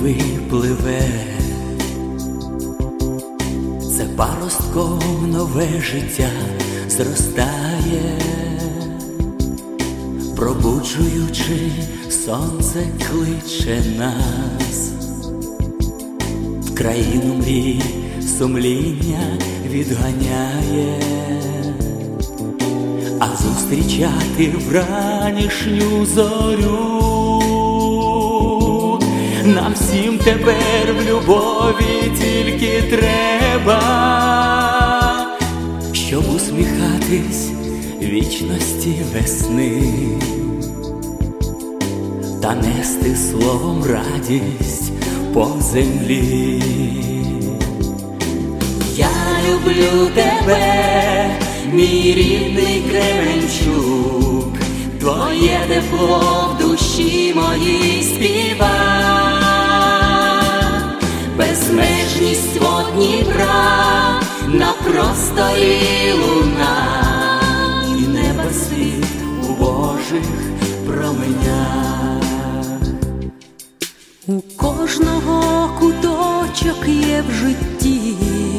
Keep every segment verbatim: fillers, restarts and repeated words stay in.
ніби пливе. Це паростком нове життя зростає, пробуджуючи, сонце кличе нас. В країну мрій сумління відганяє, а зустрічати вранішню зорю нам всім тепер в любові тільки треба, щоб усміхатись вічності весни та нести словом радість по землі. Я люблю тебе, мій рідний Кременчук, твоє тепло в душі моїй співа. Безмежність вод Дніпра на просторі луна, і неба світ у Божих променях. У кожного куточок є в житті,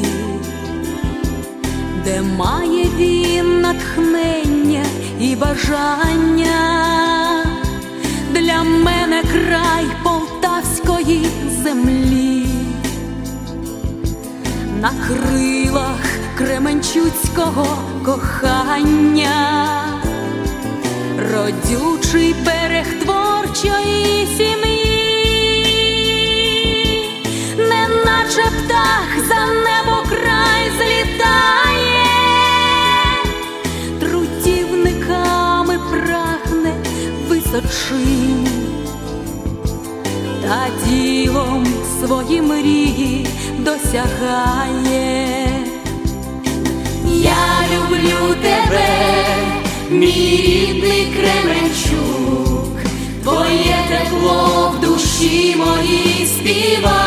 де має він натхнення і бажання. Для мене край полтавської землі, на крилах кременчуцького кохання, родючий берег творчої сім'ї, неначе птах за небо край злітає, трутівниками прагне височинь, та ділом свої мрії досягає. Я люблю тебе, мій рідний Кременчук, твоє тепло в душі моїй співа.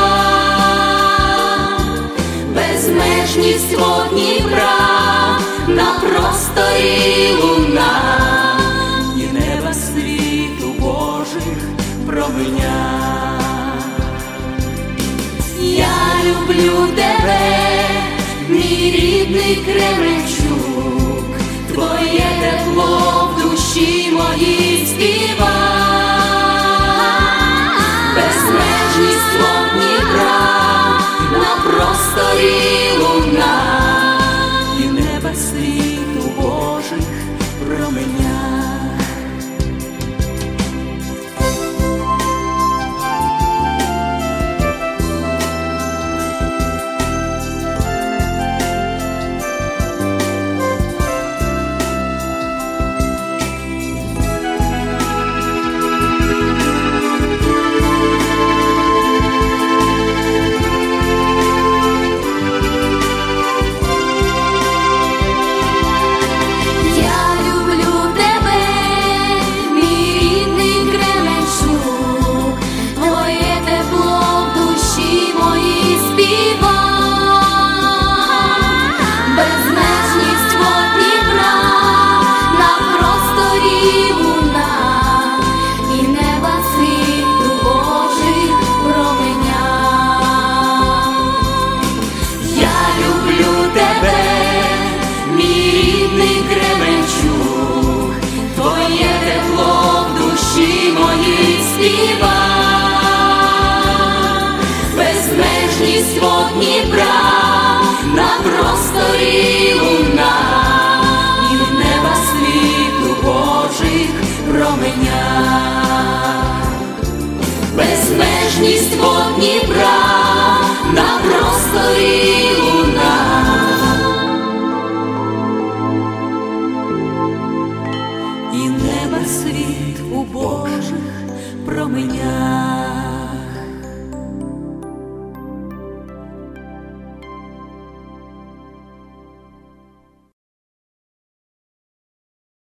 Безмежність вод Дніпра на просторі луна, і неба світ у Божих променях. Я люблю тебе, мій рідний Кременчук, твоє тепло в душі моїй співа. Безмежність вод Дніпра на просторі луна, і неба світ у Божих променях. Безмежність вод Дніпра на просторі луна, і в неба світ у Божих променях. Безмежність вод Дніпра на просторі